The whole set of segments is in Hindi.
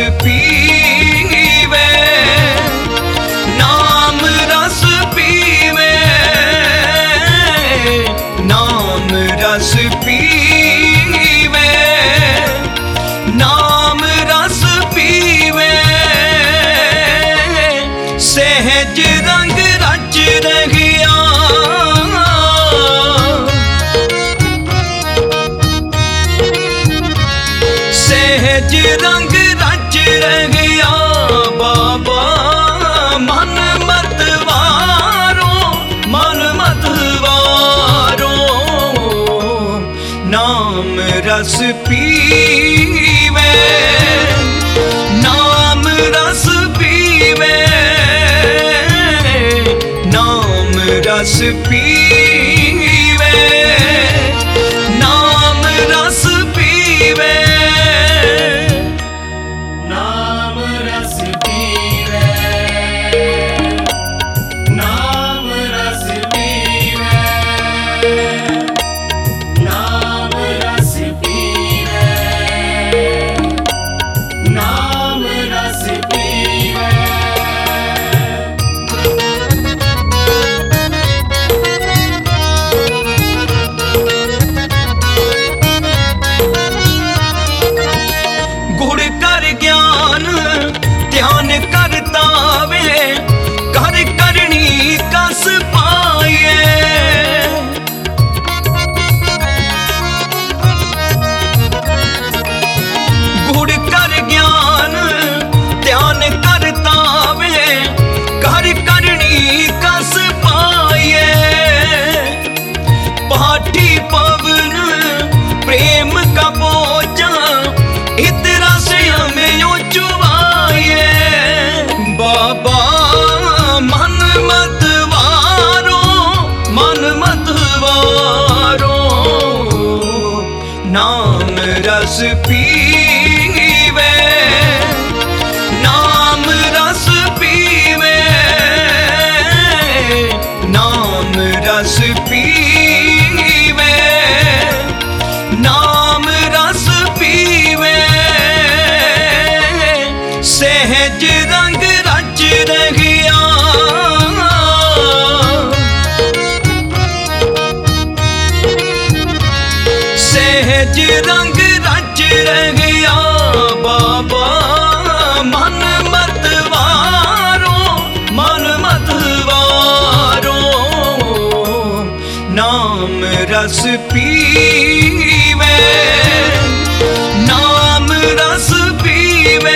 पीवे, नाम रस पीवे, नाम रस पीवे, नाम रस पीवे, सहज रंग रच रहिया, सहज रंग रच रहिया बाबा मन मत वारो, मन मत वारो, नाम रस पीवे, नाम रस पीवे, नाम रस पीवे, नाम रस पीवे, नाम रस पीवे, नाम रस पीवे, नाम रस पीवे, नाम रस पीवे। गुड़ कर ज्ञान ध्यान करता वे, कर करनी कस पाए, गुड़ कर ज्ञान ध्यान करता वे, कर करनी कस पाए, पाठी पवन प्रेम का बोझा इतना से हमें यो चुवाए, बाबा मन मत वारो, मन मत वारो, नाम रस पीवे, नाम रस पीवे, नाम रस पीवे, नाम रस पीवे, सहज रंग रच रहिया, सहज रंग रच रहिया बाबा मन मत वारो, मन मत वारो, नाम रस पीवे, नाम रस पीवे,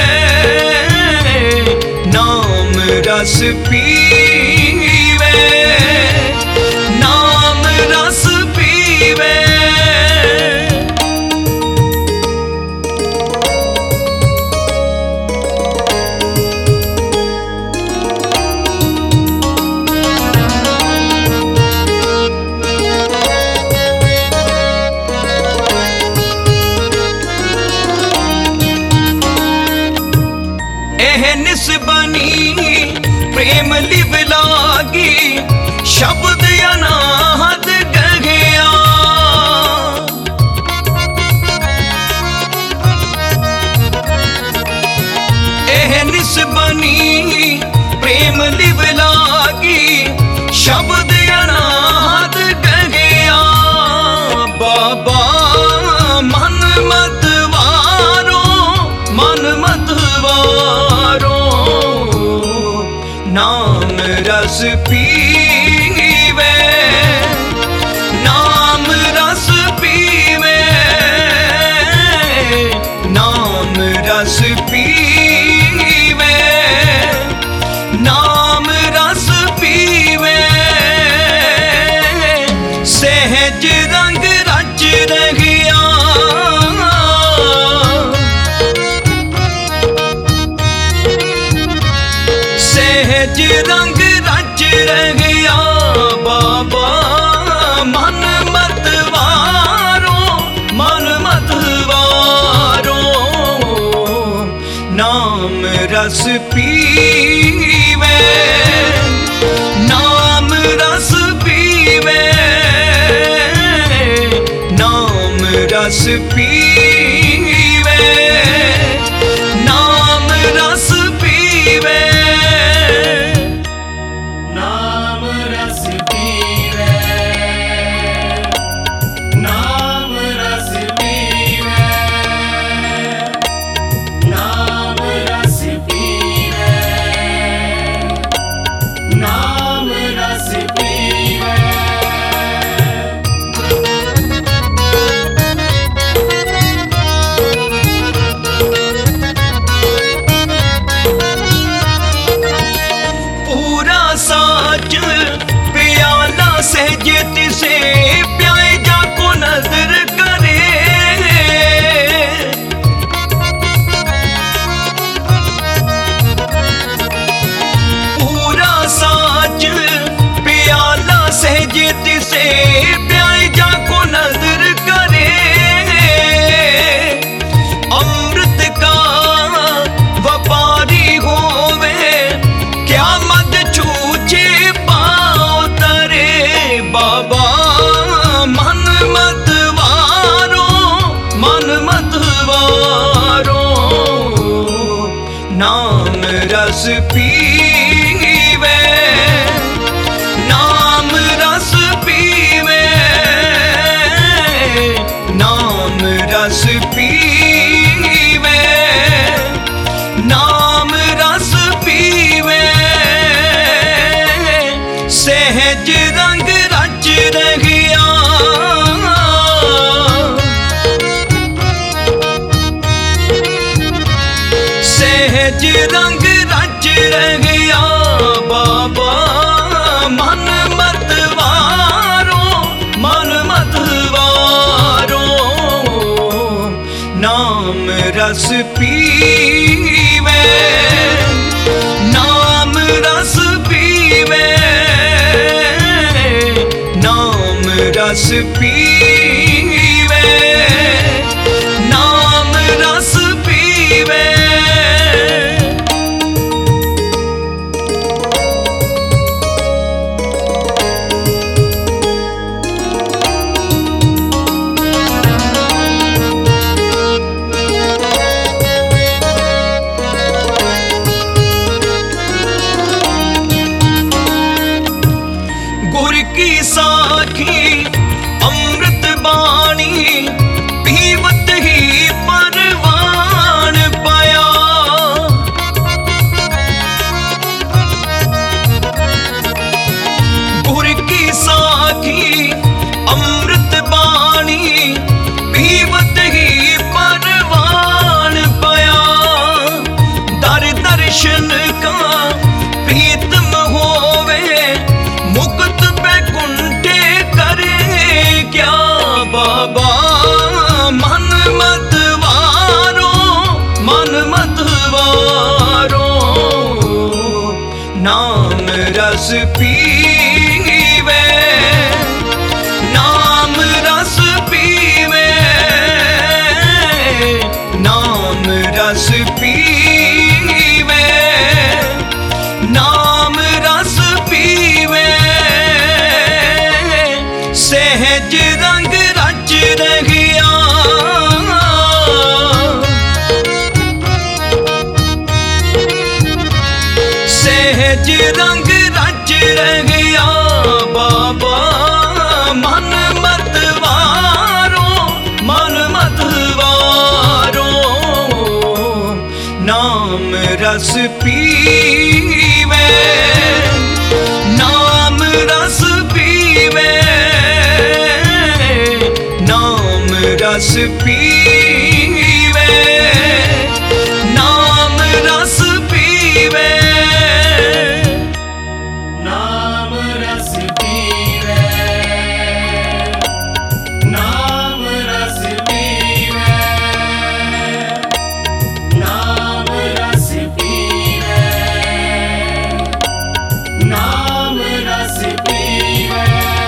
नाम रस पीवे, नाम रस पीवे। निस बनी प्रेम लिव लागी, शब्द अनाहद गया, एह निस बनी प्रेम लिव लागी, शब्द अनाहद गया, बाबा मन मत वारो, मन मत वारो, नाम रस पीवे, नाम रस पीवे, नाम रस पीवे, नाम रस पीवे, सहज रंग रच रहिया, सहज रंग रच रहिया बाबा मन मत वारो, मन मत वारो, नाम रस पीवे, नाम रस पीवे, नाम रस पीवे, प्याई जाको नजर करे, अमृत का व्यापारी होवे, क्या मत छूचे पाओ तरे। बाबा मन मत वारो, मन मत वारो, नाम रस पीवे, नाम रस पीवे, नाम रस पीवे, नाम रस पीवे, सहज रंग रच रहिया, सहज रंग रच रहिया। बाबा मन मत वारो, मन मत वारो, नाम रस पीवे, नाम रस पीवे, नाम रस पीवे, नाम रस पीवे। गुर की साखी अमृत बाणी, पीवत ही परवान पाया। गुर की साखी अमृत बाणी, पीवत ही परवान पाया। दर दर्शन का प्रीतम होवे, मुक्त बैकुंठे करे क्या। बाबा मन मत वारो, मन मत वारो, नाम रस पीवे, नाम रस पीवे, नाम रस पीवे, नाम रस पीवे, सहज रंग रच रहिया। सहज रंग रच रहिया। बाबा मन मत वारो, मन मत वारो, नाम रस पीवे, नाम रस पीवे, नाम रस पीवे, नाम रस पीवे, नाम रस पीवे, नाम रस पीवे, नाम रस पीवे, नाम रस पीवे।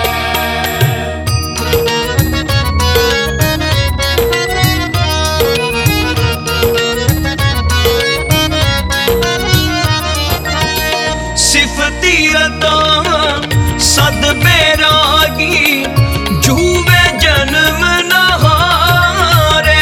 सिफती रता सद बैरागी, जूवे जन्म नहारे।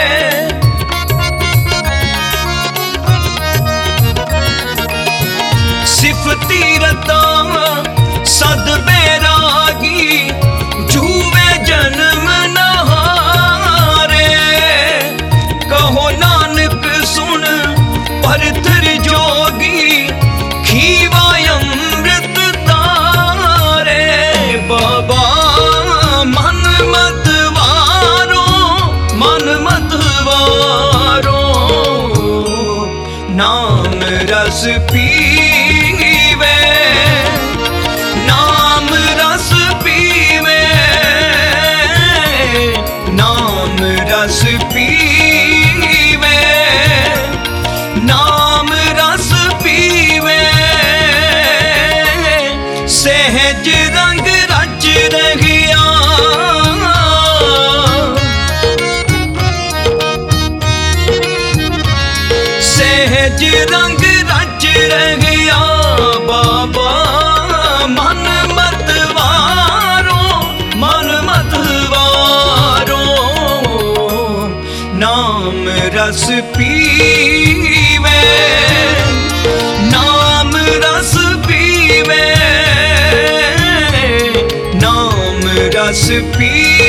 सिफती रता सद बैरागी, जूवे जन्म नहारे। कहो नानक सुन परतर जोगी, खीवा अमृत तारे। बाबा मन मत वारो, मन मत वारो, नाम रस पीवे, नाम रस पीवे, नाम रस पीवे, नाम रस पीवे, सहज रंग रच रहिया। सहज रंग रच रहिया बाबा मन मत वारो, मन मत वारो। नाम रस पीवे, नाम रस पीवे, नाम रस पीवे।